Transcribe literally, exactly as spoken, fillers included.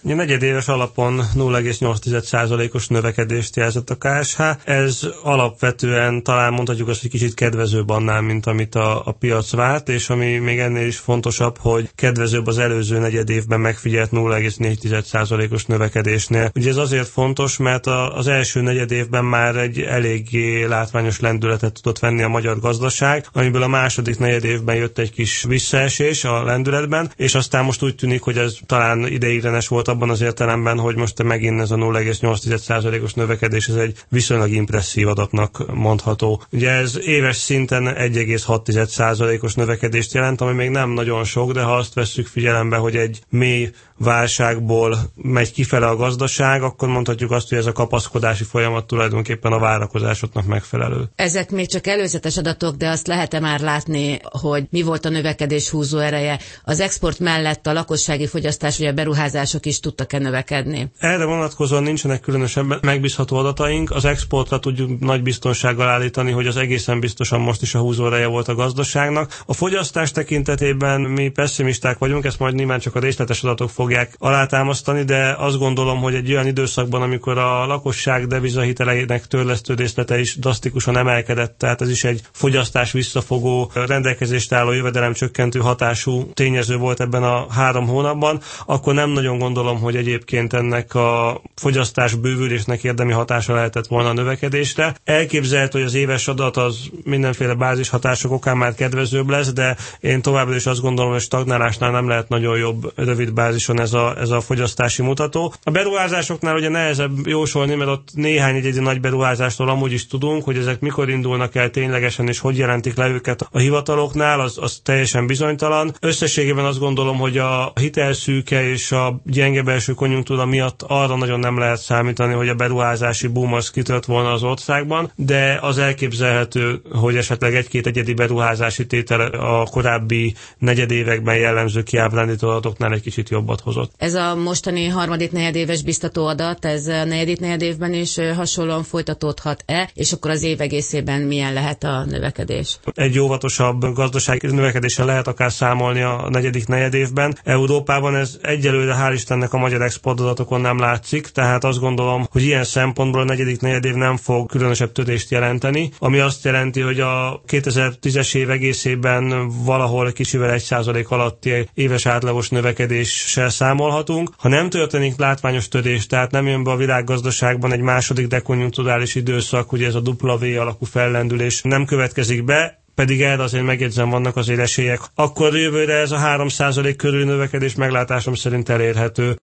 A negyedéves alapon nulla egész nyolc százalékos növekedést jelzett a ká es há. Ez alapvetően talán mondhatjuk azt, hogy kicsit kedvezőbb annál, mint amit a, a piac várt, és ami még ennél is fontosabb, hogy kedvezőbb az előző negyedévben megfigyelt nulla egész négy százalékos növekedésnél. Ugye ez azért fontos, mert a, az első negyedévben már egy eléggé látványos lendületet tudott venni a magyar gazdaság, amiből a második negyedévben jött egy kis visszaesés a lendületben, és aztán most úgy tűnik, hogy ez talán ideiglenes volt abban az értelemben, hogy most megint ez a nulla egész nyolc százalékos növekedés, ez egy viszonylag impresszív adatnak mondható. Ugye ez éves szinten egy egész hat százalékos növekedést jelent, ami még nem nagyon sok, de ha azt vesszük figyelembe, hogy egy mély válságból megy kifele a gazdaság, akkor mondhatjuk azt, hogy ez a kapaszkodási folyamat tulajdonképpen a várakozásoknak megfelelő. Ezek még csak előzetes adatok, de azt lehet-e már látni, hogy mi volt a növekedés húzó ereje? Az export mellett a lakossági fogyasztás vagy a beruházások is tudtak-e növekedni? Erre vonatkozóan nincsenek különösebben megbízható adataink. Az exportra tudjuk nagy biztonsággal állítani, hogy az egészen biztosan most is a húzó ereje volt a gazdaságnak. A fogyasztás tekintetében mi pessimisták vagyunk, ezt majd nyilván csak a részletes adatok fogják alátámasztani, de azt gondolom, hogy egy olyan időszakban, amikor a lakosság devizahiteleinek törlesztő részlete is drasztikusan emelkedett, tehát ez is egy fogyasztás visszafogó, rendelkezésre álló jövedelem csökkentő hatású tényező volt ebben a három hónapban, akkor nem nagyon gondolom, hogy egyébként ennek a fogyasztás bővülésnek érdemi hatása lehetett volna a növekedésre. Elképzelhető, hogy az éves adat az mindenféle bázishatások okán már kedvezőbb lesz, de én továbbra is azt gondolom, hogy stagnálásnál nem lehet nagyon jobb rövid bázison ez a, ez a fogyasztási mutató. A beruházásoknál ugye nehezebb jósolni, mert ott néhány egyedi nagy beruházástól amúgy is tudunk, hogy ezek mikor indulnak el ténylegesen, és hogy jelentik le őket a hivataloknál, az, az teljesen bizonytalan. Összességében azt gondolom, hogy a hitelszűke és a gyenge belső konjunktúra miatt arra nagyon nem lehet számítani, hogy a beruházási boom az kitört volna az országban, de az elképzelhető, hogy esetleg egy-két egyedi beruházási tétel a korábbi negyedévekben jellemző kiábrándító adatoknál egy kicsit jobbat hozott. Ez a mostani harmadik negyedéves biztató adat, ez a negyedik negyedévben is hasonlóan folytatódhat-e, és akkor az év egészében milyen lehet a növekedés? Egy óvatosabb gazdasági növekedéssel lehet akár számolni a negyedik negyedévben. Európában ez egyelőre hál' Istennek a magyar exportadatokon nem látszik, tehát azt gondolom, hogy ilyen szempontból a negyedik negyedév nem fog különösebb törést jelenteni, ami azt jelenti, hogy a kétezer-tízes év egészében valahol kicsivel egy százalék alatti éves átlagos növekedéssel számolhatunk. Ha nem történik látványos törés, tehát nem jön be a világgazdaságban egy második dekonjunkturális időszak, ugye ez a dupla V alakú fellendülés nem következik be, pedig erre azért megjegyzem, vannak azért esélyek, akkor jövőre ez a három százalék körüli növekedés meglátásom szerint elérhető.